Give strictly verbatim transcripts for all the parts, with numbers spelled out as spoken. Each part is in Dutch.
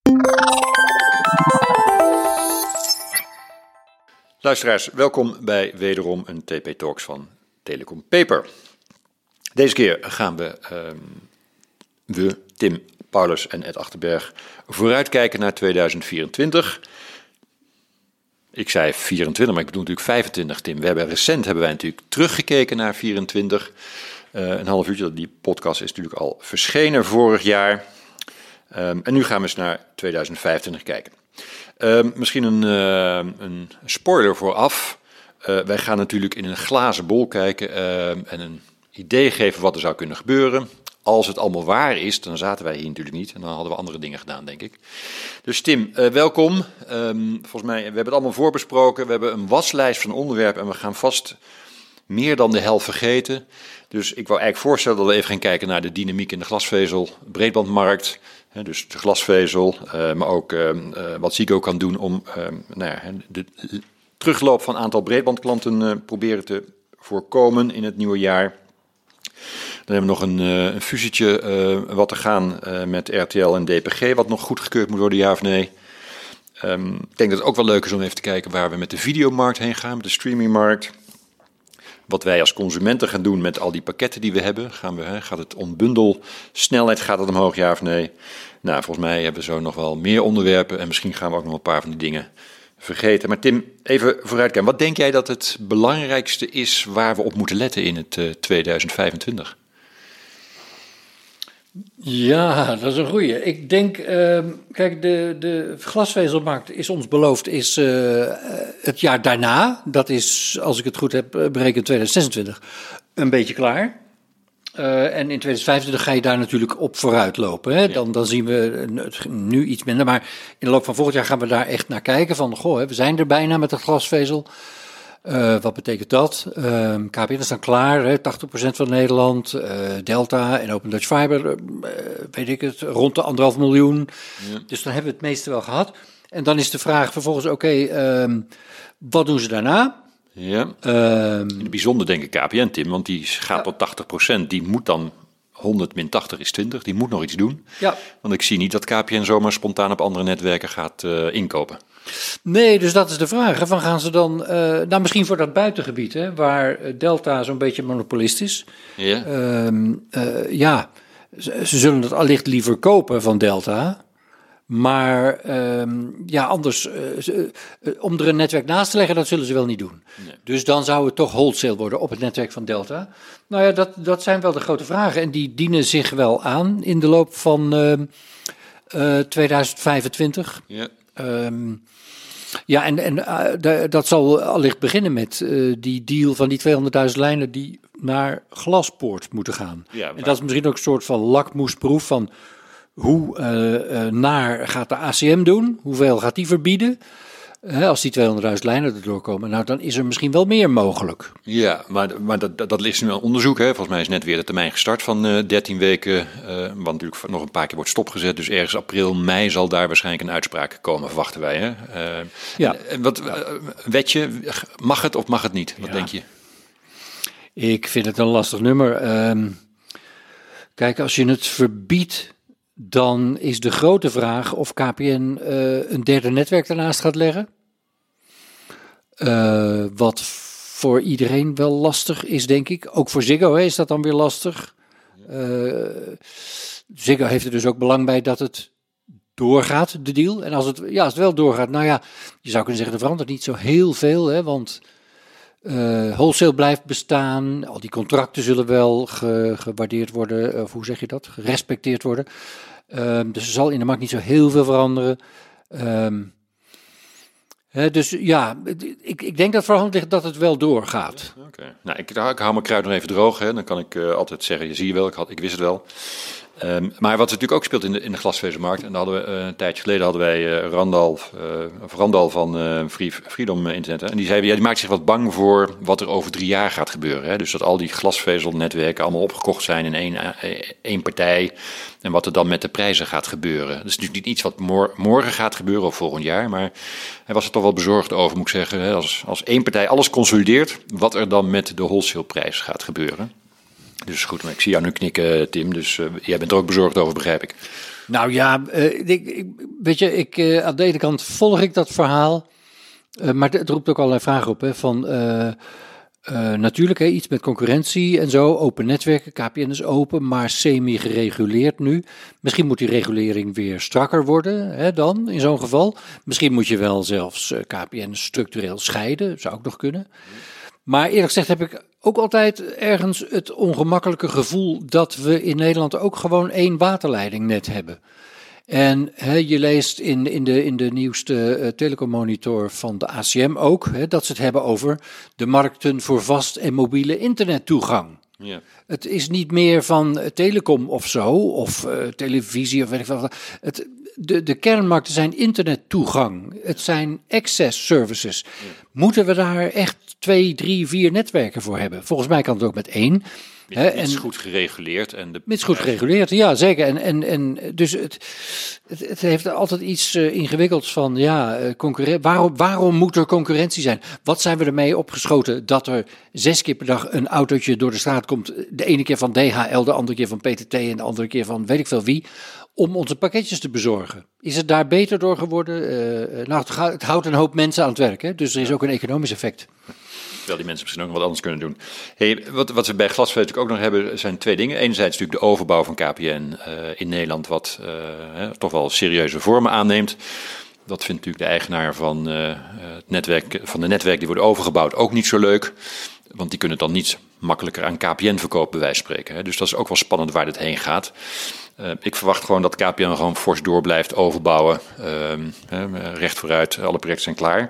Luisteraars, welkom bij wederom een T P Talks van Telecom Paper. Deze keer gaan we, um, we, Tim, Paulus en Ed Achterberg, vooruitkijken naar tweeduizend vierentwintig. Ik zei vierentwintig, maar ik bedoel natuurlijk vijfentwintig, Tim. We hebben recent hebben wij natuurlijk teruggekeken naar vierentwintig. Uh, een half uurtje, die podcast is natuurlijk al verschenen vorig jaar. Um, en nu gaan we eens naar tweeduizend vijfentwintig kijken. Uh, misschien een, uh, een spoiler vooraf. Uh, wij gaan natuurlijk in een glazen bol kijken uh, en een idee geven wat er zou kunnen gebeuren. Als het allemaal waar is, dan zaten wij hier natuurlijk niet en dan hadden we andere dingen gedaan, denk ik. Dus Tim, uh, welkom. Um, volgens mij, we hebben het allemaal voorbesproken. We hebben een waslijst van onderwerpen en we gaan vast meer dan de helft vergeten. Dus ik wou eigenlijk voorstellen dat we even gaan kijken naar de dynamiek in de glasvezel, breedbandmarkt. He, dus de glasvezel, uh, maar ook uh, uh, wat Ziggo kan doen om uh, nou ja, de terugloop van een aantal breedbandklanten uh, proberen te voorkomen in het nieuwe jaar. Dan hebben we nog een, uh, een fusietje uh, wat te gaan uh, met R T L en D P G, wat nog goedgekeurd moet worden, ja of nee. Um, ik denk dat het ook wel leuk is om even te kijken waar we met de videomarkt heen gaan, met de streamingmarkt. Wat wij als consumenten gaan doen met al die pakketten die we hebben. Gaan we, hè, gaat het onbundel snelheid, gaat het omhoog, ja of nee? Nou, volgens mij hebben we zo nog wel meer onderwerpen en misschien gaan we ook nog een paar van die dingen vergeten. Maar Tim, even vooruitkijken. Wat denk jij dat het belangrijkste is waar we op moeten letten in het uh, tweeduizend vijfentwintig? Ja, dat is een goeie. Ik denk, uh, kijk, de, de glasvezelmarkt is ons beloofd, is uh, het jaar daarna, dat is, als ik het goed heb berekend, tweeduizend zesentwintig, een beetje klaar. Uh, en in tweeduizend vijfentwintig ga je daar natuurlijk op vooruit lopen. Hè? Dan, dan zien we het nu iets minder, maar in de loop van volgend jaar gaan we daar echt naar kijken van, goh, hè, we zijn er bijna met het glasvezel. Uh, wat betekent dat? Uh, K P N is dan klaar, hè, tachtig procent van Nederland, uh, Delta en Open Dutch Fiber, uh, weet ik het, rond de anderhalf miljoen. Ja. Dus dan hebben we het meeste wel gehad. En dan is de vraag vervolgens, oké, okay, uh, wat doen ze daarna? Ja. Uh, in het bijzonder denk ik K P N, Tim, want die gaat ja. tot tachtig procent, die moet dan honderd min tachtig is twintig, die moet nog iets doen. Ja. Want ik zie niet dat K P N zomaar spontaan op andere netwerken gaat uh, inkopen. Nee, dus dat is de vraag. Hè. Van gaan ze dan, uh, nou misschien voor dat buitengebied, hè, waar Delta zo'n beetje monopolist is. Ja, uh, uh, ja ze, ze zullen het allicht liever kopen van Delta. Maar uh, ja, anders, uh, uh, uh, om er een netwerk naast te leggen, dat zullen ze wel niet doen. Nee. Dus dan zou het toch wholesale worden op het netwerk van Delta. Nou ja, dat, dat zijn wel de grote vragen. En die dienen zich wel aan in de loop van uh, uh, tweeduizend vijfentwintig. Ja. Um, ja, en, en uh, de, dat zal allicht beginnen met uh, die deal van die tweehonderdduizend lijnen die naar Glaspoort moeten gaan. Ja, en dat is misschien ook een soort van lakmoesproef van hoe uh, uh, naar gaat de A C M doen, hoeveel gaat die verbieden. Uh, als die tweehonderdduizend lijnen erdoor komen, nou dan is er misschien wel meer mogelijk. Ja, maar, maar dat, dat, dat ligt nu aan onderzoek. Hè. Volgens mij is net weer de termijn gestart van uh, dertien weken. Uh, wat natuurlijk nog een paar keer wordt stopgezet. Dus ergens april, mei zal daar waarschijnlijk een uitspraak komen, verwachten wij. Hè. Uh, ja. En, wat, uh, wetje, mag het of mag het niet? Wat ja. denk je? Ik vind het een lastig nummer. Uh, kijk, als je het verbiedt, dan is de grote vraag of K P N uh, een derde netwerk daarnaast gaat leggen. Uh, wat voor iedereen wel lastig is, denk ik. Ook voor Ziggo hè, is dat dan weer lastig. Uh, Ziggo heeft er dus ook belang bij dat het doorgaat, de deal. En als het, ja, als het wel doorgaat, nou ja, je zou kunnen zeggen, er verandert niet zo heel veel. Hè, want uh, wholesale blijft bestaan. Al die contracten zullen wel ge, gewaardeerd worden. Of hoe zeg je dat? Gerespecteerd worden. Um, dus er zal in de markt niet zo heel veel veranderen. Um, He, dus ja, ik, ik denk dat voorhand ligt dat het wel doorgaat. Oké. Okay. Nou, ik, ik hou mijn kruid nog even droog. Hè. Dan kan ik uh, altijd zeggen, je zie je wel, ik, had, ik wist het wel. Um, maar wat er natuurlijk ook speelt in de, in de glasvezelmarkt, en dan hadden we, uh, een tijdje geleden hadden wij uh, Randal, uh, Randal van uh, Free, Freedom Internet. Hè, en die zei, ja, die maakt zich wat bang voor wat er over drie jaar gaat gebeuren. Hè. Dus dat al die glasvezelnetwerken allemaal opgekocht zijn in één, uh, één partij. En wat er dan met de prijzen gaat gebeuren. Dat is natuurlijk niet iets wat mor- morgen gaat gebeuren of volgend jaar. Maar hij was er toch wel bezorgd over, moet ik zeggen. Hè. Als, als één partij alles consolideert, wat er dan met de wholesaleprijs gaat gebeuren. Dus goed, maar ik zie jou nu knikken, Tim. Dus uh, jij bent er ook bezorgd over, begrijp ik. Nou ja, uh, ik, ik, weet je, ik, uh, aan de ene kant volg ik dat verhaal. Uh, maar het roept ook allerlei vragen op. Hè, van, uh, uh, natuurlijk, hè, iets met concurrentie en zo. Open netwerken, K P N is open, maar semi-gereguleerd nu. Misschien moet die regulering weer strakker worden hè, dan, in zo'n geval. Misschien moet je wel zelfs uh, K P N structureel scheiden. Zou ook nog kunnen. Maar eerlijk gezegd heb ik ook altijd ergens het ongemakkelijke gevoel dat we in Nederland ook gewoon één waterleidingnet hebben. En he, je leest in, in, de, in de nieuwste uh, telecommonitor van de A C M ook, he, dat ze het hebben over de markten voor vast en mobiele internettoegang. Ja. Het is niet meer van telecom of zo, of uh, televisie of weet ik veel. Het, de, de kernmarkten zijn internettoegang. Het zijn access services. Ja. Moeten we daar echt twee, drie, vier netwerken voor hebben? Volgens mij kan het ook met één. Het is goed gereguleerd. En de het is goed gereguleerd, ja zeker. En, en, en dus het, het, het heeft altijd iets uh, ingewikkelds van, ja, uh, concurren- waarom, waarom moet er concurrentie zijn? Wat zijn we ermee opgeschoten dat er zes keer per dag een autootje door de straat komt? De ene keer van D H L, de andere keer van P T T en de andere keer van weet ik veel wie. Om onze pakketjes te bezorgen. Is het daar beter door geworden? Uh, nou, het, gaat, het houdt een hoop mensen aan het werk, hè? Dus er is ook een economisch effect. Terwijl die mensen misschien ook nog wat anders kunnen doen. Hey, wat, wat we bij glasvezel natuurlijk ook nog hebben, zijn twee dingen. Enerzijds natuurlijk de overbouw van K P N uh, in Nederland, wat uh, hè, toch wel serieuze vormen aanneemt. Dat vindt natuurlijk de eigenaar van, uh, het netwerk, van de netwerken die worden overgebouwd ook niet zo leuk. Want die kunnen het dan niet makkelijker aan K P N verkopen, bij wijze van spreken. Hè. Dus dat is ook wel spannend waar dit heen gaat. Uh, ik verwacht gewoon dat K P N gewoon fors door blijft overbouwen. Uh, recht vooruit, alle projecten zijn klaar.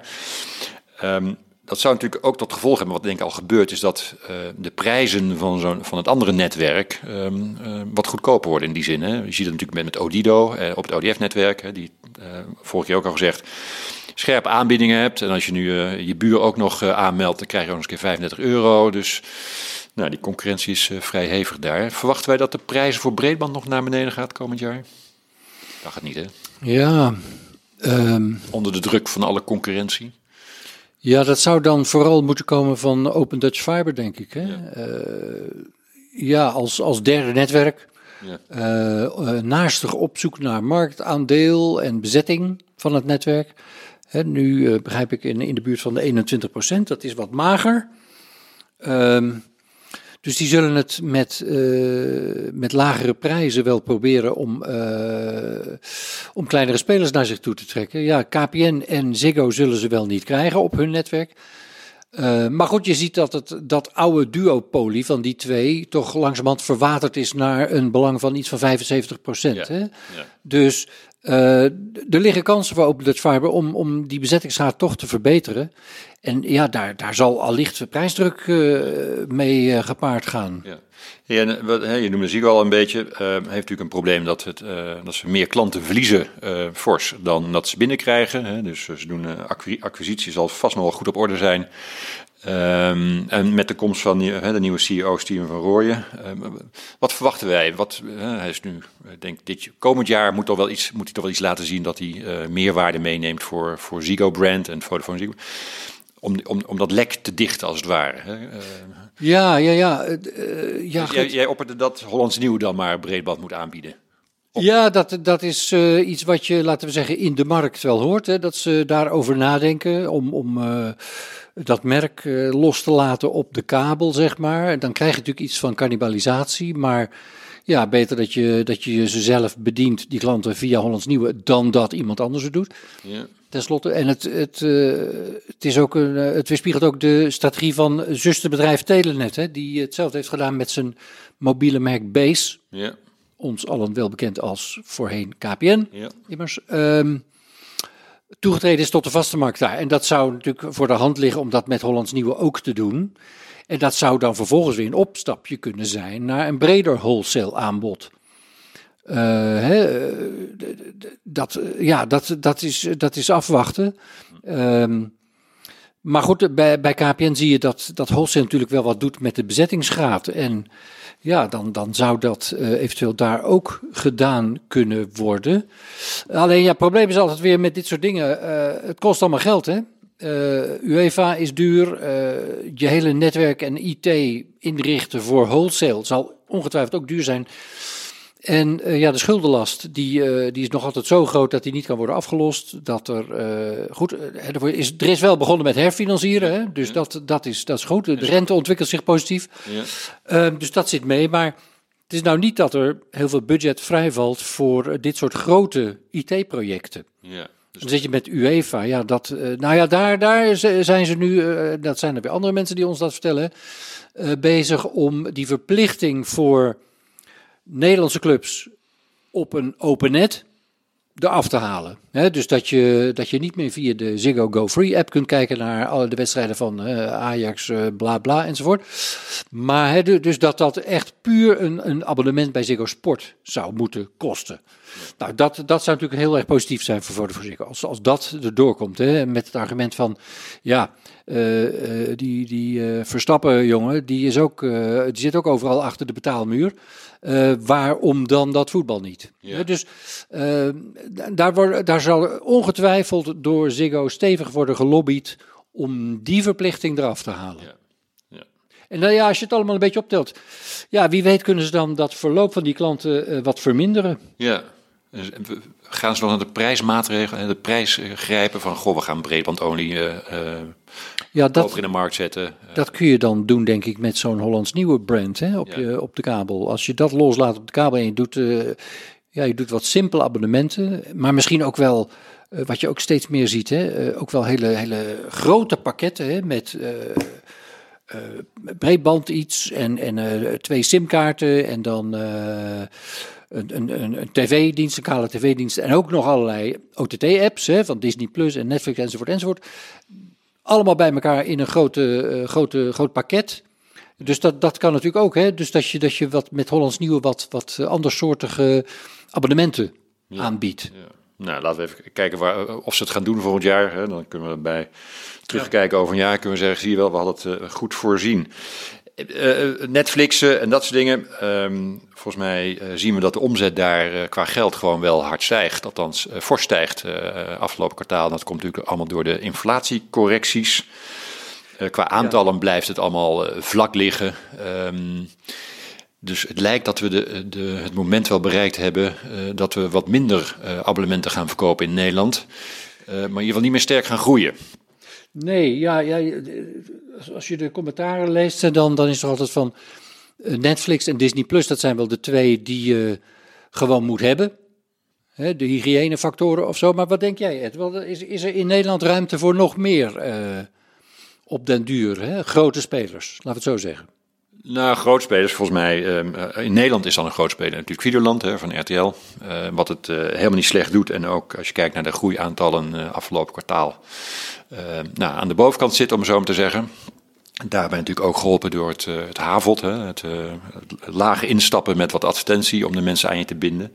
Um, Dat zou natuurlijk ook tot gevolg hebben, wat denk ik al gebeurt, is dat uh, de prijzen van, zo'n, van het andere netwerk um, uh, wat goedkoper worden in die zin. Hè. Je ziet het natuurlijk met, met Odido uh, op het O D F-netwerk, hè, die uh, vorige keer ook al gezegd, scherpe aanbiedingen hebt. En als je nu uh, je buur ook nog uh, aanmeldt, dan krijg je ook nog eens een keer vijfendertig euro. Dus nou, die concurrentie is uh, vrij hevig daar. Verwachten wij dat de prijzen voor breedband nog naar beneden gaat komend jaar? Dat gaat niet, hè? Ja. Um... Onder de druk van alle concurrentie. Ja, dat zou dan vooral moeten komen van Open Dutch Fiber, denk ik. Hè? Ja, uh, ja als, als derde netwerk. Ja. Uh, uh, naastig op zoek naar marktaandeel en bezetting van het netwerk. Hè, nu uh, begrijp ik in, in de buurt van de eenentwintig procent. Dat is wat mager. Um, Dus die zullen het met, uh, met lagere prijzen wel proberen om, uh, om kleinere spelers naar zich toe te trekken. Ja, K P N en Ziggo zullen ze wel niet krijgen op hun netwerk. Uh, maar goed, je ziet dat het, dat oude duopolie van die twee toch langzamerhand verwaterd is naar een belang van iets van vijfenzeventig procent. Ja, hè? Ja. Dus uh, er liggen kansen voor Open Dutch Fiber om, om die bezettingsgraad toch te verbeteren. En ja, daar, daar zal allicht prijsdruk uh, mee uh, gepaard gaan. Ja. Ja, en, wat, hè, je noemde Ziggo al een beetje. Uh, heeft natuurlijk een probleem dat, het, uh, dat ze meer klanten verliezen uh, fors dan dat ze binnenkrijgen. Hè. Dus uh, ze doen uh, acquis- acquisitie zal vast nog wel goed op orde zijn. Um, en met de komst van uh, de nieuwe C E O Steven van Rooyen. Uh, wat verwachten wij? Wat, uh, hij is nu, uh, denk dit komend jaar moet, toch wel iets, moet hij toch wel iets laten zien dat hij uh, meerwaarde meeneemt voor, voor Ziggo brand en Vodafone Ziggo. Om, om, om dat lek te dichten, als het ware. Hè? Uh, ja, ja, ja. Uh, ja dus jij, jij opperde dat Hollands Nieuw dan maar breedband moet aanbieden? Op. Ja, dat, dat is uh, iets wat je, laten we zeggen, in de markt wel hoort. Hè? Dat ze daarover nadenken om, om uh, dat merk uh, los te laten op de kabel, zeg maar. Dan krijg je natuurlijk iets van cannibalisatie, maar ja, beter dat je, dat je ze zelf bedient, die klanten, via Hollands Nieuwe, dan dat iemand anders het doet. Ja. Ten slotte, en het, het, uh, het, is ook een, uh, het weerspiegelt ook de strategie van zusterbedrijf Telenet, hè, die hetzelfde heeft gedaan met zijn mobiele merk Base. Ja. Ons allen wel bekend als voorheen K P N. Ja. Immers. Um, toegetreden is tot de vaste markt daar. En dat zou natuurlijk voor de hand liggen om dat met Hollands Nieuwe ook te doen. En dat zou dan vervolgens weer een opstapje kunnen zijn naar een breder wholesale aanbod. Uh, hè, dat, ja, dat, dat, is, dat is afwachten. Um, maar goed, bij, bij K P N zie je dat, dat wholesale natuurlijk wel wat doet met de bezettingsgraad. En ja, dan, dan zou dat uh, eventueel daar ook gedaan kunnen worden. Alleen ja, het probleem is altijd weer met dit soort dingen. Uh, het kost allemaal geld, hè? Uh, UEFA is duur. Uh, je hele netwerk en I T inrichten voor wholesale zal ongetwijfeld ook duur zijn. En uh, ja, de schuldenlast die, uh, die is nog altijd zo groot dat die niet kan worden afgelost. Dat er, uh, goed, er is, er is wel begonnen met herfinancieren, hè? Dus ja. dat, dat, is, dat is goed. De rente ontwikkelt zich positief. Ja. Uh, dus dat zit mee, maar het is nou niet dat er heel veel budget vrijvalt voor uh, dit soort grote I T-projecten. Ja. Dus dan zit je met UEFA, ja, dat, uh, nou ja, daar, daar zijn ze nu, uh, dat zijn er weer andere mensen die ons dat vertellen, uh, bezig om die verplichting voor Nederlandse clubs op een open net eraf te halen. He, dus dat je, dat je niet meer via de Ziggo Go Free app kunt kijken naar alle de wedstrijden van uh, Ajax, uh, bla bla enzovoort. Maar he, dus dat dat echt puur een, een abonnement bij Ziggo Sport zou moeten kosten. Nou, dat, dat zou natuurlijk heel erg positief zijn voor, voor Ziggo. Als, als dat erdoor komt, hè, met het argument van, ja, uh, uh, die, die uh, Verstappen jongen, die, is ook, uh, die zit ook overal achter de betaalmuur. Uh, waarom dan dat voetbal niet? Ja. Dus uh, daar, wordt, daar zal ongetwijfeld door Ziggo stevig worden gelobbyd om die verplichting eraf te halen. Ja. Ja. En nou ja, als je het allemaal een beetje optelt, ja, wie weet kunnen ze dan dat verloop van die klanten uh, wat verminderen. Ja. Gaan ze nog naar de prijsmaatregelen, de prijs grijpen van, goh, we gaan breedbandolie uh, ja, dat, in de markt zetten. Dat kun je dan doen, denk ik, met zo'n Hollands Nieuwe brand, hè, op, ja. je, op de kabel. Als je dat loslaat op de kabel en je doet, uh, ja, je doet wat simpele abonnementen, maar misschien ook wel, uh, wat je ook steeds meer ziet, hè, uh, ook wel hele, hele grote pakketten, hè, met uh, uh, breedband iets en, en uh, twee simkaarten en dan Uh, Een, een, een tv-dienst, een kale tv-dienst en ook nog allerlei O T T-apps hè, van Disney Plus en Netflix enzovoort enzovoort. Allemaal bij elkaar in een grote, uh, grote, groot pakket. Dus dat, dat kan natuurlijk ook. Hè? Dus dat je, dat je wat met Hollands Nieuwe wat, wat andersoortige abonnementen ja. aanbiedt. Ja. Nou, laten we even kijken waar, of ze het gaan doen volgend jaar. Hè? Dan kunnen we erbij terugkijken ja. over een jaar. Kunnen we zeggen, zie je wel, we hadden het uh, goed voorzien. Uh, Netflix uh, en dat soort dingen. Um, volgens mij uh, zien we dat de omzet daar uh, qua geld gewoon wel hard stijgt. Althans, uh, fors stijgt uh, afgelopen kwartaal. Dat komt natuurlijk allemaal door de inflatiecorrecties. Uh, qua aantallen ja. blijft het allemaal uh, vlak liggen. Um, dus het lijkt dat we de, de, het moment wel bereikt hebben uh, dat we wat minder uh, abonnementen gaan verkopen in Nederland. Uh, maar in ieder geval niet meer sterk gaan groeien. Nee, ja, ja, als je de commentaren leest, dan, dan is er altijd van Netflix en Disney Plus, dat zijn wel de twee die je gewoon moet hebben. Hè, de hygiënefactoren of zo. Maar wat denk jij, Ed? Is, is er in Nederland ruimte voor nog meer uh, op den duur? Hè? Grote spelers, laten we het zo zeggen. Nou, grootspelers volgens mij. Uh, in Nederland is dan een grootspeler natuurlijk Videoland hè, van R T L. Uh, wat het uh, helemaal niet slecht doet. En ook als je kijkt naar de groeiaantallen uh, afgelopen kwartaal. Uh, nou, aan de bovenkant zit, om het zo maar te zeggen. Daarbij natuurlijk ook geholpen door het, uh, het Havot. Hè, het, uh, het lage instappen met wat advertentie om de mensen aan je te binden.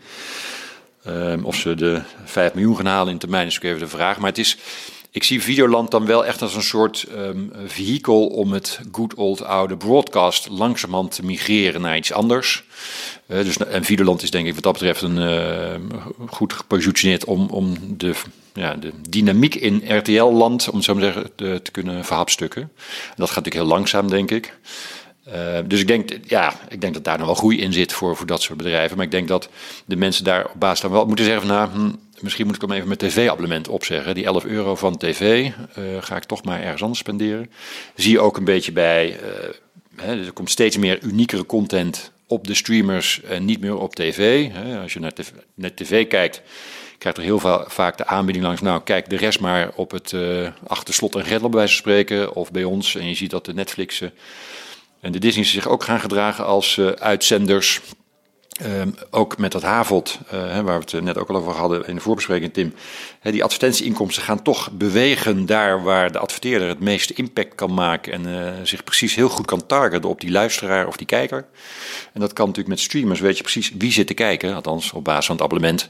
Uh, of ze de vijf miljoen gaan halen in termijn is ook even de vraag. Maar het is... Ik zie Videoland dan wel echt als een soort um, vehikel om het good old oude broadcast langzamerhand te migreren naar iets anders. Uh, dus, en Videoland is denk ik wat dat betreft een, uh, goed gepositioneerd om, om de, ja, de dynamiek in R T L-land, om het zo maar te zeggen, te, te kunnen verhapstukken. En dat gaat natuurlijk heel langzaam, denk ik. Uh, dus ik denk, ja, ik denk dat daar nog wel groei in zit voor, voor dat soort bedrijven. Maar ik denk dat de mensen daar op basis van wel moeten zeggen van, nou, hm, misschien moet ik hem even mijn tv-abonnement opzeggen. Die elf euro van tv uh, ga ik toch maar ergens anders spenderen. Zie je ook een beetje bij, uh, hè, er komt steeds meer uniekere content op de streamers en niet meer op tv. Hè. Als je naar tv, naar tv kijkt, krijgt er heel va- vaak de aanbieding langs, nou kijk de rest maar op het uh, achter slot en grendel bij wijze van spreken. Of bij ons, en je ziet dat de Netflixen en de Disney zich ook gaan gedragen als uh, uitzenders. Um, ook met dat Havot, uh, hè, waar we het net ook al over hadden in de voorbespreking, Tim. Hè, die advertentieinkomsten gaan toch bewegen daar waar de adverteerder het meeste impact kan maken. En uh, zich precies heel goed kan targeten op die luisteraar of die kijker. En dat kan natuurlijk met streamers, weet je precies wie zit te kijken. Althans op basis van het abonnement.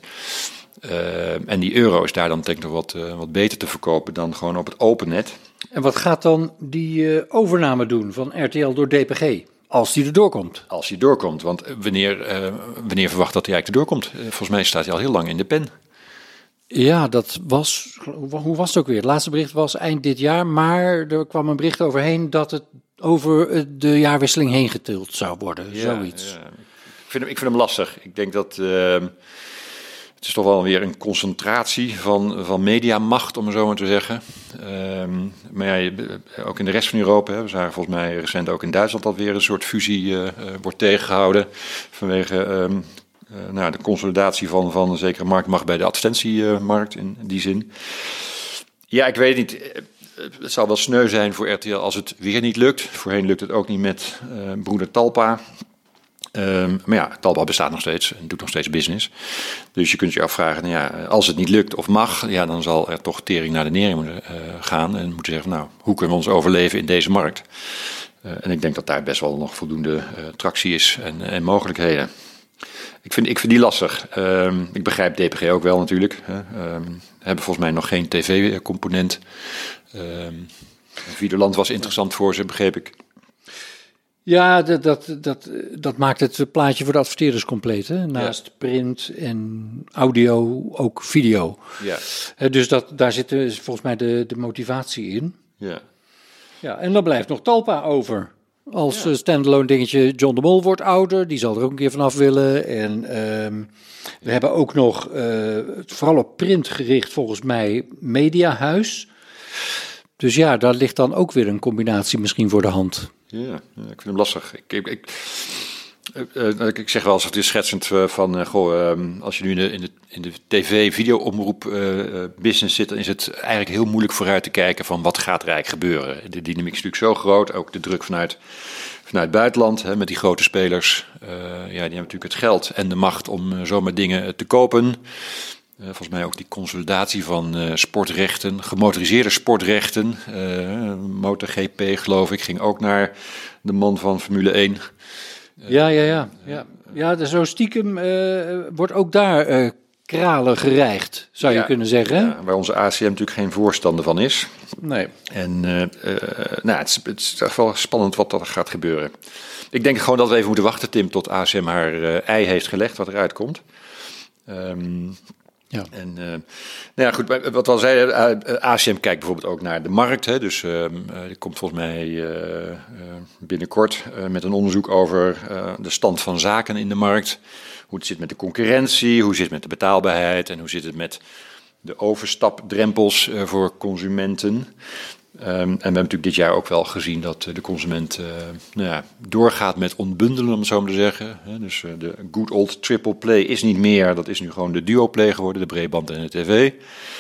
Uh, en die euro is daar dan denk ik nog wat, uh, wat beter te verkopen dan gewoon op het open net. En wat gaat dan die uh, overname doen van R T L door D P G? Als die erdoor komt. Als die doorkomt, want wanneer, uh, wanneer verwacht dat hij eigenlijk erdoor komt? Uh, volgens mij staat hij al heel lang in de pen. Ja, dat was, hoe was het ook weer? Het laatste bericht was eind dit jaar, maar er kwam een bericht overheen dat het over de jaarwisseling heen getild zou worden, ja, zoiets. Ja. Ik, vind hem, ik vind hem lastig. Ik denk dat uh, het is toch wel weer een concentratie van, van mediamacht, om het zo maar te zeggen. Um, maar ja, ook in de rest van Europa, hè, we zagen volgens mij recent ook in Duitsland dat weer een soort fusie uh, uh, wordt tegengehouden vanwege Um, Uh, nou, de consolidatie van, van een zekere marktmacht bij de advertentiemarkt in die zin. Ja, ik weet het niet. Het zou wel sneu zijn voor R T L als het weer niet lukt. Voorheen lukt het ook niet met uh, broeder Talpa. Um, maar ja, Talpa bestaat nog steeds en doet nog steeds business. Dus je kunt je afvragen, nou ja, als het niet lukt of mag, ja, dan zal er toch tering naar de nering moeten uh, gaan. En moeten zeggen, nou, hoe kunnen we ons overleven in deze markt? Uh, en ik denk dat daar best wel nog voldoende uh, tractie is en, en mogelijkheden. Ik vind, ik vind die lastig. Um, ik begrijp D P G ook wel natuurlijk. Hè. Um, hebben volgens mij nog geen tv-component. Um, Videoland was interessant voor ze, begreep ik. Ja, dat, dat, dat, dat maakt het plaatje voor de adverteerders compleet. Hè? Naast ja. print en audio ook video. Ja. Uh, dus dat, daar zit uh, volgens mij de, de motivatie in. Ja. Ja, en dan blijft nog Talpa over. Als ja. standalone dingetje. John de Mol wordt ouder, die zal er ook een keer vanaf willen. En um, we ja. hebben ook nog, uh, vooral op print gericht volgens mij, Mediahuis. Dus ja, daar ligt dan ook weer een combinatie misschien voor de hand. Ja, ja ik vind hem lastig. Ik, ik, ik, uh, ik zeg wel, als het is schetsend uh, van, uh, goh, uh, als je nu in de, in de, in de tv-video-omroep uh, business zit, dan is het eigenlijk heel moeilijk vooruit te kijken van wat gaat er eigenlijk gebeuren. De dynamiek is natuurlijk zo groot, ook de druk vanuit, vanuit het buitenland, hè, met die grote spelers. Uh, ja, die hebben natuurlijk het geld en de macht om uh, zomaar dingen te kopen. Uh, volgens mij ook die consolidatie van uh, sportrechten, gemotoriseerde sportrechten. Uh, MotoGP, geloof ik, ging ook naar de man van Formule één. Uh, ja, ja, ja. ja. ja zo stiekem uh, wordt ook daar uh, kralen gereigd, zou ja, je kunnen zeggen. Ja, waar onze A C M natuurlijk geen voorstander van is. Nee. En uh, uh, nou, het, is, het is echt wel spannend wat er gaat gebeuren. Ik denk gewoon dat we even moeten wachten, Tim, tot A C M haar uh, ei heeft gelegd, wat eruit komt. Um, Ja. En uh, nou ja, goed, wat we al zeiden, A C M kijkt bijvoorbeeld ook naar de markt. Hè, dus uh, er komt volgens mij uh, uh, binnenkort uh, met een onderzoek over uh, de stand van zaken in de markt. Hoe het zit met de concurrentie, hoe zit het met de betaalbaarheid en hoe zit het met de overstapdrempels uh, voor consumenten. Um, en we hebben natuurlijk dit jaar ook wel gezien dat uh, de consument uh, nou ja, doorgaat met ontbundelen, om het zo maar te zeggen. He, dus uh, de good old triple play is niet meer, dat is nu gewoon de duo play geworden, de breedband en de tv.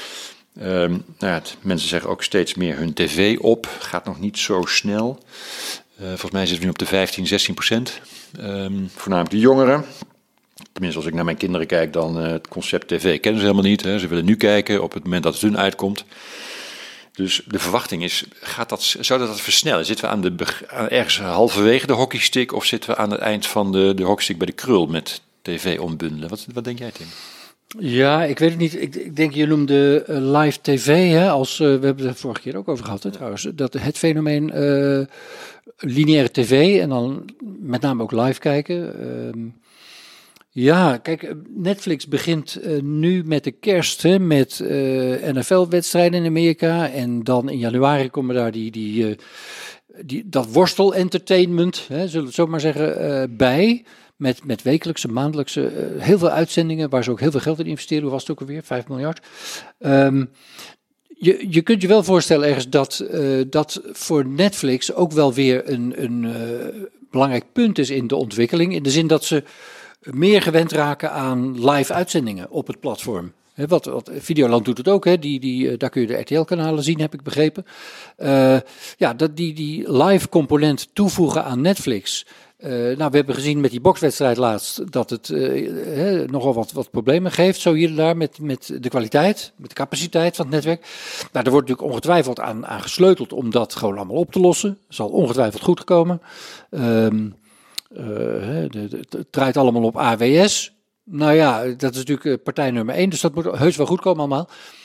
Um, nou ja, het, mensen zeggen ook steeds meer hun tv op, gaat nog niet zo snel. Uh, volgens mij zitten we nu op de vijftien, zestien procent, um, voornamelijk de jongeren. Tenminste, als ik naar mijn kinderen kijk, dan uh, het concept tv kennen ze helemaal niet. Hè. Ze willen nu kijken op het moment dat het hun uitkomt. Dus de verwachting is, gaat dat, zou dat, dat versnellen? Zitten we aan de, aan ergens halverwege de hockeystick of zitten we aan het eind van de, de hockeystick bij de krul met tv ombundelen? Wat, wat denk jij, Tim? Ja, ik weet het niet. Ik, ik denk, je noemde uh, live tv, hè, als, uh, we hebben het er vorige keer ook over gehad, hè, trouwens. Dat het fenomeen uh, lineaire tv en dan met name ook live kijken. Uh, Ja, kijk, Netflix begint uh, nu met de kerst, hè, met uh, N F L-wedstrijden in Amerika. En dan in januari komen daar die, die, uh, die, dat worstel-entertainment, hè, zullen we het zo maar zeggen, uh, bij. Met, met wekelijkse, maandelijkse, uh, heel veel uitzendingen waar ze ook heel veel geld in investeren. Hoe was het ook alweer? vijf miljard. Um, je, je kunt je wel voorstellen ergens dat uh, dat voor Netflix ook wel weer een, een uh, belangrijk punt is in de ontwikkeling. In de zin dat ze meer gewend raken aan live uitzendingen op het platform. He, wat, wat Videoland doet het ook, hè. Die, die, daar kun je de R T L-kanalen zien, heb ik begrepen. Uh, ja, dat die, die live component toevoegen aan Netflix. Uh, nou, we hebben gezien met die bokswedstrijd laatst dat het uh, he, nogal wat, wat problemen geeft, zo hier en daar, met, met de kwaliteit, met de capaciteit van het netwerk. Nou, er wordt natuurlijk ongetwijfeld aan, aan gesleuteld om dat gewoon allemaal op te lossen. Zal ongetwijfeld goed komen. Um, Uh, de, de, het draait allemaal op A W S. Nou ja, dat is natuurlijk partij nummer één, dus dat moet heus wel goed komen allemaal.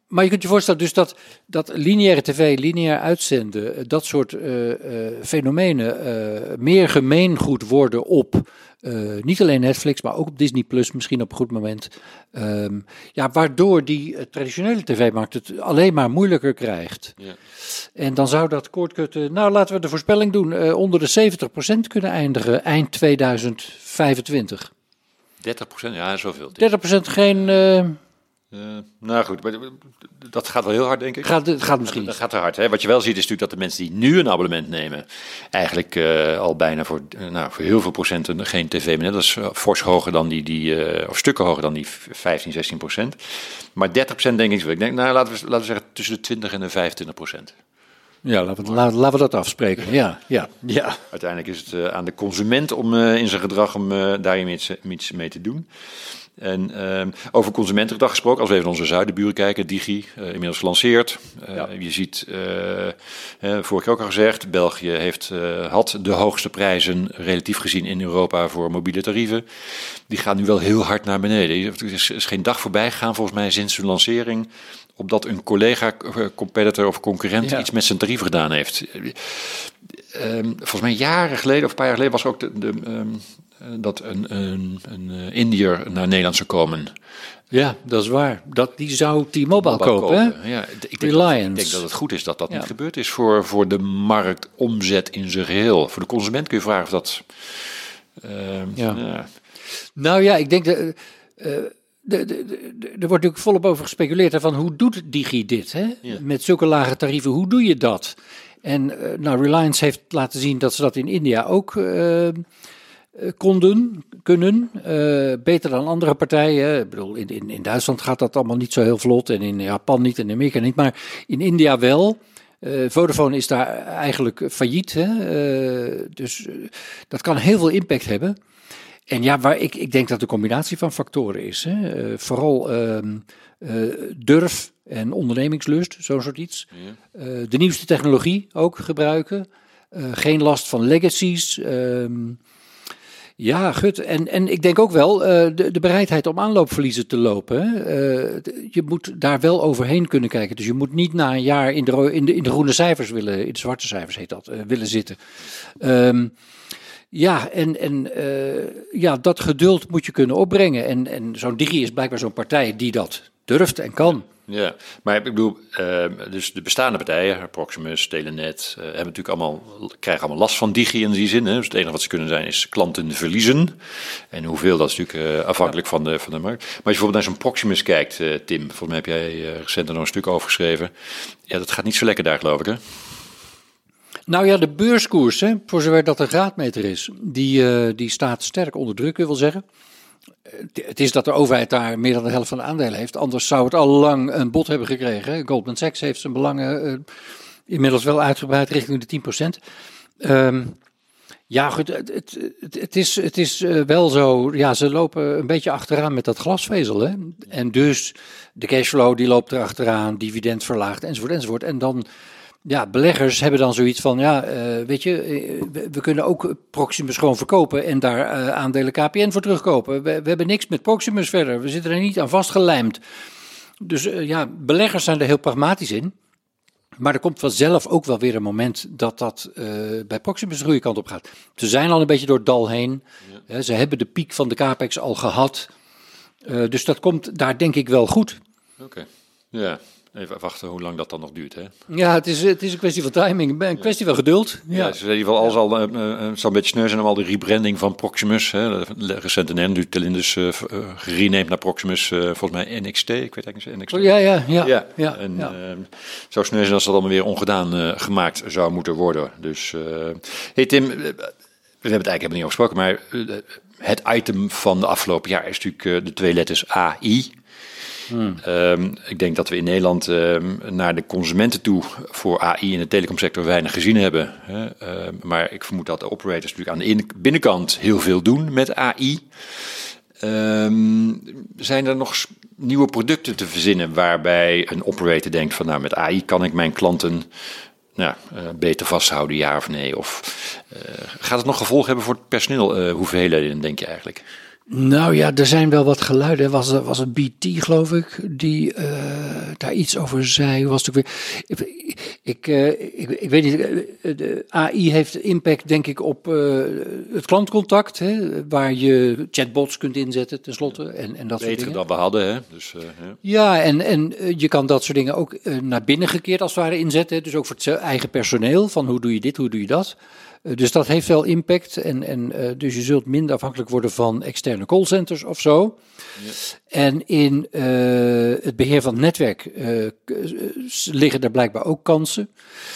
maar je kunt je voorstellen dus dat, dat lineaire tv, lineair uitzenden, dat soort uh, uh, fenomenen uh, meer gemeengoed worden op uh, niet alleen Netflix, maar ook op Disney Plus misschien op een goed moment. Um, ja, waardoor die uh, traditionele tv-markt het alleen maar moeilijker krijgt. Ja. En dan zou dat koordkutten, nou laten we de voorspelling doen, uh, onder de zeventig procent kunnen eindigen eind tweeduizend vijfentwintig. dertig procent, ja, zoveel. dertig procent geen... Uh, Uh, nou goed, maar dat gaat wel heel hard, denk ik. Gaat, het gaat misschien. Dat gaat te hard. Hè? Wat je wel ziet is natuurlijk dat de mensen die nu een abonnement nemen, eigenlijk uh, al bijna voor, uh, nou, voor heel veel procenten geen tv meer hebben. Dat is uh, fors hoger dan die, die uh, of stukken hoger dan die vijftien, zestien procent. Maar dertig procent denk ik, ik denk, nou laten we, laten we zeggen tussen de twintig en de vijfentwintig procent. Ja, laten we, laten, laten we dat afspreken. Ja, ja. ja. Uiteindelijk is het uh, aan de consument om uh, in zijn gedrag om uh, daar iets, iets mee te doen. En um, over consumentengedrag gesproken, als we even naar onze zuidenburen kijken, Digi, uh, inmiddels gelanceerd. Uh, ja. Je ziet, uh, uh, vorige keer ook al gezegd, België heeft, uh, had de hoogste prijzen relatief gezien in Europa voor mobiele tarieven. Die gaan nu wel heel hard naar beneden. Er is, is geen dag voorbij gegaan volgens mij sinds de lancering, opdat een collega-competitor of concurrent ja. iets met zijn tarief gedaan heeft. Um, volgens mij jaren geleden, of een paar jaar geleden, was er ook de... de um, dat een, een, een Indiër naar Nederland zou komen. Ja, dat is waar. Dat, die zou T-Mobile kopen, kopen, hè? Ja, ik denk Reliance. Dat, ik denk dat het goed is dat dat ja. niet gebeurd is voor, voor de marktomzet in zijn geheel. Voor de consument kun je vragen of dat... Uh, ja. Ja. Nou ja, ik denk dat... Uh, de, de, de, de, er wordt natuurlijk volop over gespeculeerd hè, van hoe doet Digi dit? Hè? Ja. Met zulke lage tarieven, hoe doe je dat? En uh, nou, Reliance heeft laten zien dat ze dat in India ook... Uh, konden, kunnen, uh, beter dan andere partijen. Ik bedoel, in, in, in Duitsland gaat dat allemaal niet zo heel vlot en in Japan niet en in Amerika niet, maar in India wel. Uh, Vodafone is daar eigenlijk failliet, hè? Uh, dus uh, dat kan heel veel impact hebben. En ja, waar ik, ik denk dat de combinatie van factoren is. Hè? Uh, vooral uh, uh, durf en ondernemingslust, zo'n soort iets. Ja. Uh, de nieuwste technologie ook gebruiken. Uh, geen last van legacies. Uh, Ja, goed. En, en ik denk ook wel uh, de, de bereidheid om aanloopverliezen te lopen. Hè? Uh, de, je moet daar wel overheen kunnen kijken. Dus je moet niet na een jaar in de, in de, in de groene cijfers willen, in de zwarte cijfers heet dat, uh, willen zitten. Um, ja, en, en uh, ja, dat geduld moet je kunnen opbrengen. En, en zo'n Digi is blijkbaar zo'n partij die dat durft en kan. Ja, maar ik bedoel, uh, dus de bestaande partijen, Proximus, Telenet, uh, hebben natuurlijk allemaal, krijgen allemaal last van Digi in die zin. Hè? Dus het enige wat ze kunnen zijn is klanten verliezen. En hoeveel, dat is natuurlijk uh, afhankelijk ja. van, de, van de markt. Maar als je bijvoorbeeld naar zo'n Proximus kijkt, uh, Tim, volgens mij heb jij uh, recent er nog een stuk over geschreven. Ja, dat gaat niet zo lekker daar, geloof ik, hè? Nou ja, de beurskoers, hè, voor zover dat een graadmeter is, die, uh, die staat sterk onder druk, wil zeggen. Het is dat de overheid daar meer dan de helft van de aandelen heeft. Anders zou het al lang een bod hebben gekregen. Goldman Sachs heeft zijn belangen uh, inmiddels wel uitgebreid richting de tien procent. Um, ja, goed, het, het, het is, het is uh, wel zo. Ja, ze lopen een beetje achteraan met dat glasvezel. Hè? En dus de cashflow die loopt er achteraan, dividend verlaagd enzovoort enzovoort. En dan... Ja, beleggers hebben dan zoiets van, ja, uh, weet je, we, we kunnen ook Proximus gewoon verkopen en daar uh, aandelen K P N voor terugkopen. We, we hebben niks met Proximus verder, we zitten er niet aan vastgelijmd. Dus uh, ja, beleggers zijn er heel pragmatisch in. Maar er komt vanzelf ook wel weer een moment dat dat uh, bij Proximus de goede kant op gaat. Ze zijn al een beetje door het dal heen. Ja. Uh, ze hebben de piek van de capex al gehad. Uh, dus dat komt daar denk ik wel goed. Oké, okay. Ja. Even wachten hoe lang dat dan nog duurt, hè? Ja, het is, het is een kwestie van timing, een kwestie ja. van geduld. Ja, ja dus in ieder geval, als al, uh, uh, het zal een beetje sneu zijn om al de rebranding van Proximus, hè, de recente N N, nu Telindus uh, gerenamed naar Proximus, uh, volgens mij N X T, ik weet eigenlijk niet, N X T. Oh, ja, ja, ja. ja. ja, en ja. Uh, het zou sneu zijn als dat allemaal weer ongedaan uh, gemaakt zou moeten worden. Dus, uh, hey Tim, uh, we hebben het eigenlijk helemaal niet over gesproken, maar uh, het item van de afgelopen jaar is natuurlijk uh, de twee letters A I. Hmm. Um, ik denk dat we in Nederland um, naar de consumenten toe voor A I in de telecomsector weinig gezien hebben. Hè? Uh, maar ik vermoed dat de operators natuurlijk aan de in- binnenkant heel veel doen met A I. Um, zijn er nog nieuwe producten te verzinnen waarbij een operator denkt van nou met A I kan ik mijn klanten nou, uh, beter vasthouden, ja of nee? Of uh, gaat het nog gevolgen hebben voor het personeel? Uh, hoeveelheden denk je eigenlijk? Nou ja, er zijn wel wat geluiden. Was, was het B T, geloof ik, die uh, daar iets over zei. Hoe was het ook weer? Ik, ik, uh, ik, ik weet niet. Uh, de A I heeft impact, denk ik, op uh, het klantcontact. Hè, waar je chatbots kunt inzetten, tenslotte. En, en dat soort dingen. Beter dan we hadden, hè? Dus, uh, ja. ja, en, en uh, je kan dat soort dingen ook uh, naar binnen gekeerd als het ware inzetten. Dus ook voor het eigen personeel. Van hoe doe je dit, hoe doe je dat? Dus dat heeft wel impact en, en uh, dus je zult minder afhankelijk worden van externe callcenters of zo. Ja. En in uh, het beheer van het netwerk uh, liggen er blijkbaar ook kansen.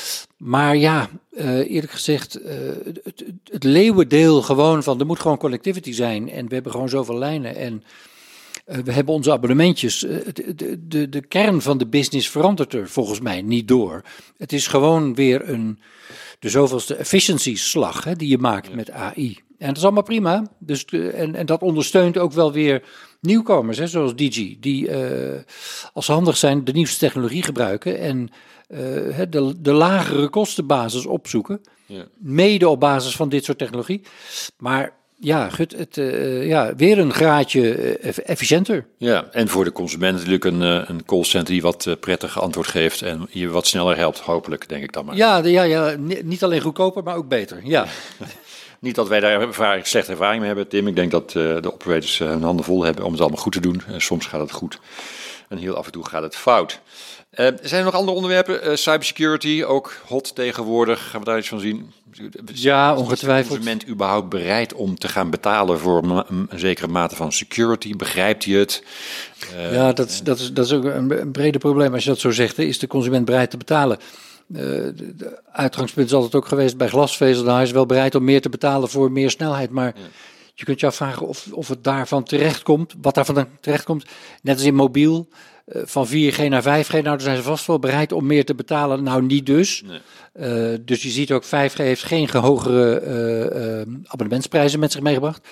Maar ja, uh, eerlijk gezegd, uh, het, het leeuwendeel gewoon van er moet gewoon connectivity zijn en we hebben gewoon zoveel lijnen en uh, we hebben onze abonnementjes. Uh, de, de, de kern van de business verandert er volgens mij niet door. Het is gewoon weer een de zoveelste efficiency-slag hè, die je maakt ja. met A I. En dat is allemaal prima. Dus, en, en dat ondersteunt ook wel weer nieuwkomers, hè, zoals Digi, die uh, als ze handig zijn de nieuwste technologie gebruiken en uh, de, de lagere kostenbasis opzoeken. Ja. Mede op basis van dit soort technologie. Maar ja, gut, het, uh, ja, weer een graadje efficiënter. Ja, en voor de consument natuurlijk een, een callcenter die wat prettig antwoord geeft en je wat sneller helpt, hopelijk, denk ik dan maar. Ja, de, ja, ja niet alleen goedkoper, maar ook beter, ja. Niet dat wij daar ervaring, slechte ervaring mee hebben, Tim. Ik denk dat uh, de operators uh, hun handen vol hebben om het allemaal goed te doen. Uh, soms gaat het goed en heel af en toe gaat het fout. Uh, zijn er nog andere onderwerpen? Uh, cybersecurity, ook hot tegenwoordig. Gaan we daar iets van zien? Ja, ongetwijfeld. Is de consument überhaupt bereid om te gaan betalen voor ma- een zekere mate van security? Begrijpt hij het? Uh, ja, dat is, dat, is, dat is ook een, een breder probleem als je dat zo zegt. Hè. Is de consument bereid te betalen? Uh, de, de uitgangspunt is altijd ook geweest bij glasvezel. Nou, hij is wel bereid om meer te betalen voor meer snelheid, maar ja. je kunt je afvragen of, of het daarvan terechtkomt, wat daarvan terechtkomt. Net als in mobiel, uh, van vier G naar vijf G, nou, dan zijn ze vast wel bereid om meer te betalen. Nou, niet dus. Nee. Uh, dus je ziet ook, vijf G heeft geen hogere uh, uh, abonnementsprijzen met zich meegebracht.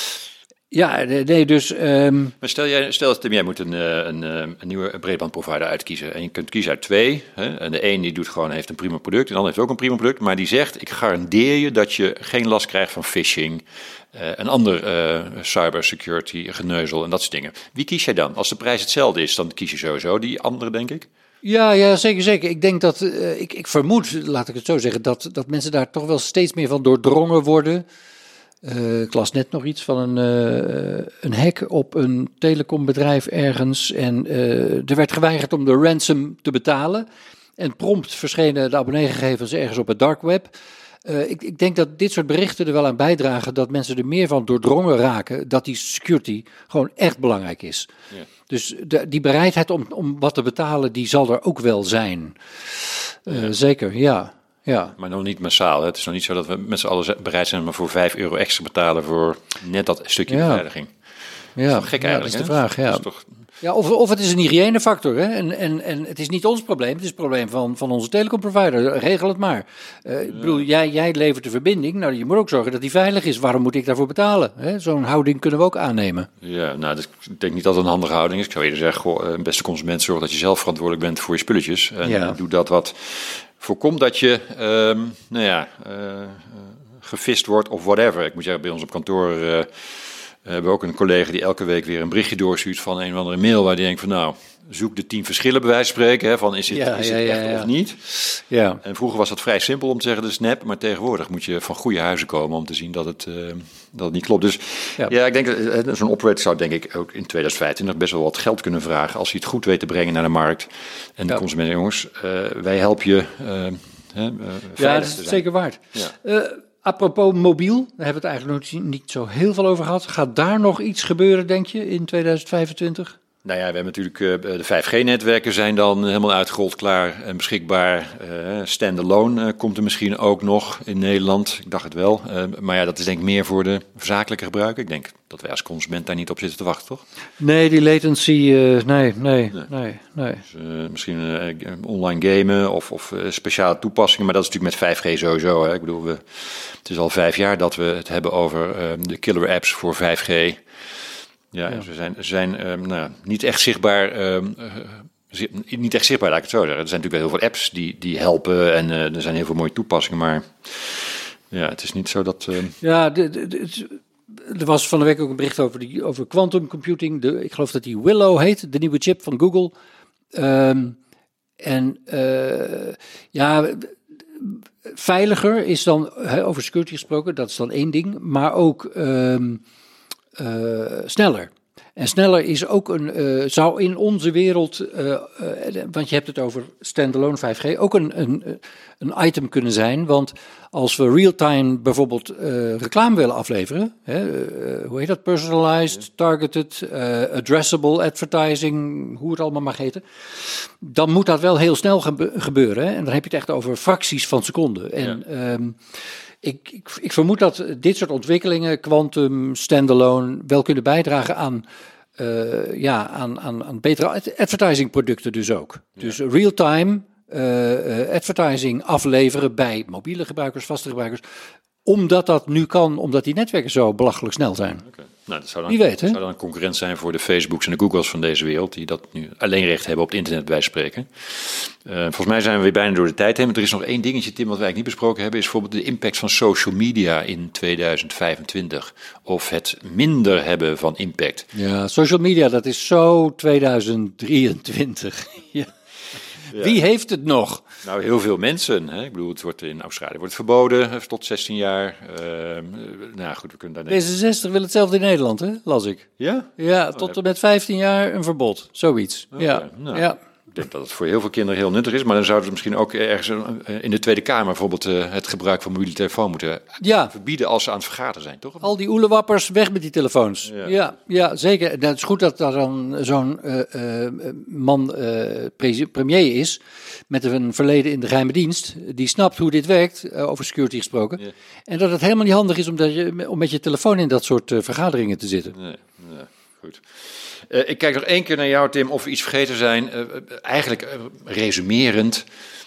Ja, nee, dus... Um... Maar stel, jij, stel Tim, jij moet een, een, een nieuwe breedbandprovider uitkiezen. En je kunt kiezen uit twee. Hè? En de een die doet gewoon, heeft een prima product. En de ander heeft ook een prima product. Maar die zegt, ik garandeer je dat je geen last krijgt van phishing. Uh, een ander uh, cybersecurity geneuzel en dat soort dingen. Wie kies jij dan? Als de prijs hetzelfde is, dan kies je sowieso die andere, denk ik. Ja, ja, zeker, zeker. Ik denk dat, uh, ik, ik vermoed, laat ik het zo zeggen, dat, dat mensen daar toch wel steeds meer van doordrongen worden. Uh, ik las net nog iets van een, uh, een hack op een telecombedrijf ergens en uh, er werd geweigerd om de ransom te betalen en prompt verschenen de abonneegegevens ergens op het dark web. Uh, ik, ik denk dat dit soort berichten er wel aan bijdragen dat mensen er meer van doordrongen raken dat die security gewoon echt belangrijk is. Ja. Dus de, die bereidheid om, om wat te betalen, die zal er ook wel zijn. Uh, ja. Zeker, ja. Ja. Maar nog niet massaal. Hè? Het is nog niet zo dat we met z'n allen bereid zijn om voor vijf euro extra betalen voor net dat stukje ja. beveiliging. Ja, dat is toch gek ja, eigenlijk, dat is de vraag. Ja. Dat is toch... Ja, of, of het is een hygiënefactor. Hè? En, en, en het is niet ons probleem, het is het probleem van, van onze telecomprovider. Regel het maar. Uh, ik bedoel, jij, jij levert de verbinding. Nou, je moet ook zorgen dat die veilig is. Waarom moet ik daarvoor betalen? Hè? Zo'n houding kunnen we ook aannemen. Ja, nou, dat, ik denk niet dat het een handige houding is. Ik zou eerder zeggen, goh, beste consument, zorg dat je zelf verantwoordelijk bent voor je spulletjes. En ja. doe dat wat voorkomt dat je, um, nou ja, uh, uh, gevist wordt of whatever. Ik moet zeggen, bij ons op kantoor uh, hebben we ook een collega die elke week weer een berichtje doorstuurt van een of andere mail waar die denkt van nou, zoek de tien verschillen bij wijze van spreken, hè, van is het, ja, is het ja, echt ja, ja. of niet. Ja. En vroeger was dat vrij simpel om te zeggen, dat is nep, maar tegenwoordig moet je van goede huizen komen om te zien dat het, uh, dat het niet klopt. Dus ja, ja ik denk, uh, zo'n operator zou denk ik ook in twintig vijfentwintig best wel wat geld kunnen vragen als hij het goed weet te brengen naar de markt. En de ja. consumenten, jongens, uh, wij helpen je uh, uh, ja, dat is zeker waard. Ja. Uh, Apropos mobiel, daar hebben we het eigenlijk nog niet zo heel veel over gehad. Gaat daar nog iets gebeuren, denk je, in twintig vijfentwintig? Nou ja, we hebben natuurlijk uh, de vijf G-netwerken zijn dan helemaal uitgerold, klaar en beschikbaar. Uh, standalone uh, komt er misschien ook nog in Nederland, ik dacht het wel. Uh, maar ja, dat is denk ik meer voor de zakelijke gebruiker. Ik denk dat wij als consument daar niet op zitten te wachten, toch? Nee, die latency, uh, nee, nee, nee, nee. nee. Dus, uh, misschien uh, online gamen of, of uh, speciale toepassingen, maar dat is natuurlijk met vijf G sowieso. Hè? Ik bedoel, we, het is al vijf jaar dat we het hebben over uh, de killer apps voor vijf G. Ja, ja. Ze zijn, ze zijn um, nou, niet echt zichtbaar, um, uh, niet echt zichtbaar, laat ik het zo zeggen. Er zijn natuurlijk wel heel veel apps die, die helpen en uh, er zijn heel veel mooie toepassingen, maar ja, het is niet zo dat... Uh... Ja, de, de, de, er was van de week ook een bericht over, die, over quantum computing. De, ik geloof dat die Willow heet, de nieuwe chip van Google. Um, en uh, ja, veiliger is dan, he, over security gesproken, dat is dan één ding. Maar ook um, uh, sneller. En sneller is ook een, uh, zou in onze wereld, uh, uh, want je hebt het over standalone vijf G, ook een, een, een item kunnen zijn. Want als we real-time bijvoorbeeld uh, reclame willen afleveren, hè, uh, hoe heet dat, personalized, targeted, uh, addressable advertising, hoe het allemaal mag heten, dan moet dat wel heel snel gebe- gebeuren. Hè? En dan heb je het echt over fracties van seconden. En ja. um, Ik, ik, ik vermoed dat dit soort ontwikkelingen, quantum, standalone, wel kunnen bijdragen aan, uh, ja, aan, aan, aan betere advertising producten dus ook. Ja. Dus real-time uh, uh, advertising afleveren bij mobiele gebruikers, vaste gebruikers. Omdat dat nu kan, omdat die netwerken zo belachelijk snel zijn. Okay. Nou, dat zou dan, Wie weet, hè? zou dan een concurrent zijn voor de Facebooks en de Googles van deze wereld, die dat nu alleen recht hebben op het internet bij spreken. Uh, volgens mij zijn we weer bijna door de tijd heen, maar er is nog één dingetje, Tim, wat wij eigenlijk niet besproken hebben, is bijvoorbeeld de impact van social media in tweeduizend vijfentwintig. Of het minder hebben van impact. Ja, social media, dat is zo tweeduizend drieëntwintig. Ja. Ja. Wie heeft het nog? Nou, heel veel mensen. Hè? Ik bedoel, het wordt in Australië wordt het verboden tot zestien jaar. Uh, nou goed, we kunnen daar... D zesenzestig wil hetzelfde in Nederland, hè? Las ik. Ja? Ja, tot en met vijftien jaar een verbod. Zoiets. Okay. Ja. Nou, ja. Ik denk dat het voor heel veel kinderen heel nuttig is, maar dan zouden ze misschien ook ergens in de Tweede Kamer bijvoorbeeld uh, het gebruik van mobiele telefoon moeten ja. verbieden als ze aan het vergaderen zijn, toch? Al die oelewappers, weg met die telefoons. Ja, ja, ja zeker. Het is goed dat daar dan zo'n uh, uh, man uh, pre- premier is met een verleden in de geheime dienst, die snapt hoe dit werkt, uh, over security gesproken. Ja. En dat het helemaal niet handig is om, dat je, om met je telefoon in dat soort uh, vergaderingen te zitten. Nee, nee, goed. Uh, ik kijk nog één keer naar jou, Tim, of we iets vergeten zijn. Uh, eigenlijk, uh, resumerend,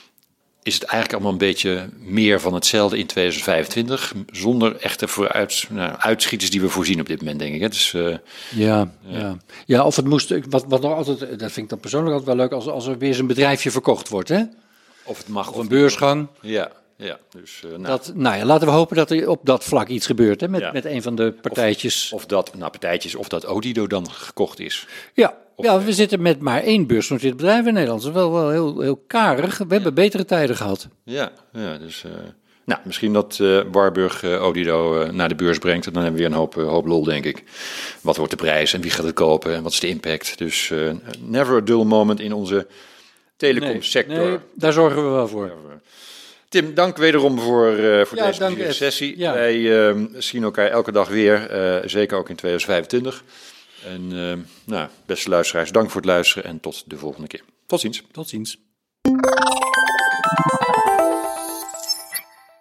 is het eigenlijk allemaal een beetje meer van hetzelfde in tweeduizend vijfentwintig, zonder echte vooruit, nou, uitschieters die we voorzien op dit moment, denk ik. Hè? Dus, uh, ja, ja. Ja. ja, of het moest, wat, wat nog altijd, dat vind ik dan persoonlijk altijd wel leuk, als, als er weer zo'n bedrijfje verkocht wordt, hè? Of het mag. Of een beursgang. Ja. Ja, dus, uh, nou. Dat, nou ja, laten we hopen dat er op dat vlak iets gebeurt, hè, met, ja. met een van de partijtjes. Of, of dat, nou partijtjes, of dat Odido dan gekocht is. Ja, ja we zitten met maar één beursgenoteerd bedrijf in Nederland. Dat is wel, wel heel, heel karig. We ja. hebben betere tijden gehad. Ja, ja dus... Uh, nou, misschien dat uh, Warburg uh, Odido uh, naar de beurs brengt. En dan hebben we weer een hoop, uh, hoop lol, denk ik. Wat wordt de prijs en wie gaat het kopen en wat is de impact? Dus uh, never a dull moment in onze telecomsector. Nee, nee, daar zorgen we wel voor. Ja, Tim, dank wederom voor, uh, voor ja, deze dank sessie. Ja. Wij uh, zien elkaar elke dag weer, uh, zeker ook in tweeduizend vijfentwintig. En uh, nou, beste luisteraars, dank voor het luisteren en tot de volgende keer. Tot ziens. Tot ziens.